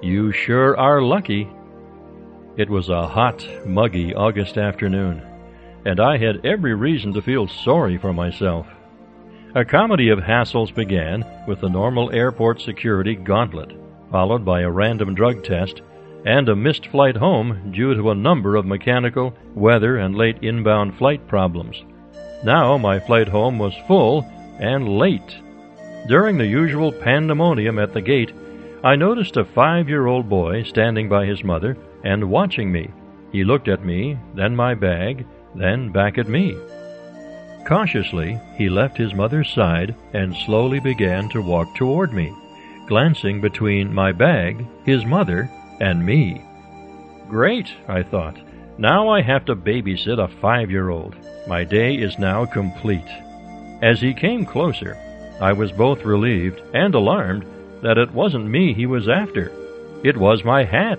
You sure are lucky." It was a hot, muggy August afternoon, and I had every reason to feel sorry for myself. A comedy of hassles began with the normal airport security gauntlet, followed by a random drug test and a missed flight home due to a number of mechanical, weather, and late inbound flight problems. Now my flight home was full and late. During the usual pandemonium at the gate, I noticed a 5-year-old boy standing by his mother and watching me. He looked at me, then my bag, then back at me. Cautiously, he left his mother's side and slowly began to walk toward me, glancing between my bag, his mother, and me. Great, I thought. Now I have to babysit a 5-year-old. My day is now complete. As he came closer, I was both relieved and alarmed that it wasn't me he was after. It was my hat.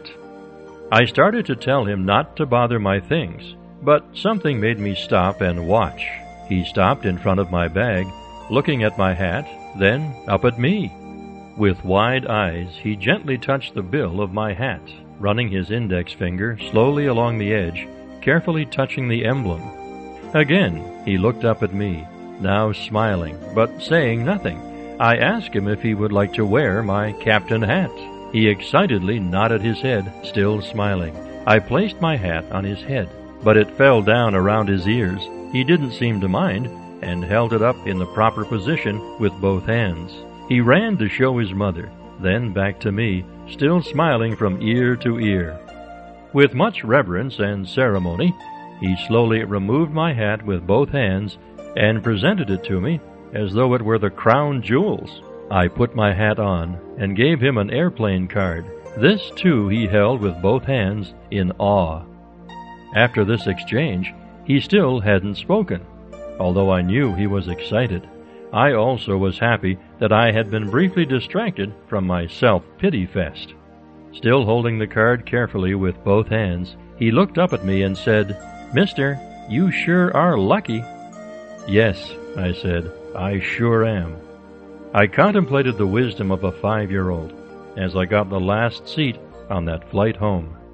I started to tell him not to bother my things, but something made me stop and watch. He stopped in front of my bag, looking at my hat, then up at me. With wide eyes, he gently touched the bill of my hat, running his index finger slowly along the edge, carefully touching the emblem. Again, he looked up at me, now smiling, but saying nothing. I asked him if he would like to wear my captain hat. He excitedly nodded his head, still smiling. I placed my hat on his head, but it fell down around his ears. He didn't seem to mind, and held it up in the proper position with both hands. He ran to show his mother, then back to me, still smiling from ear to ear. With much reverence and ceremony, he slowly removed my hat with both hands and presented it to me as though it were the crown jewels. I put my hat on and gave him an airplane card. This, too, he held with both hands in awe. After this exchange, he still hadn't spoken, although I knew he was excited. I also was happy that I had been briefly distracted from my self-pity fest. Still holding the card carefully with both hands, he looked up at me and said, "Mister, you sure are lucky." "Yes," I said, "I sure am." I contemplated the wisdom of a 5-year-old as I got the last seat on that flight home.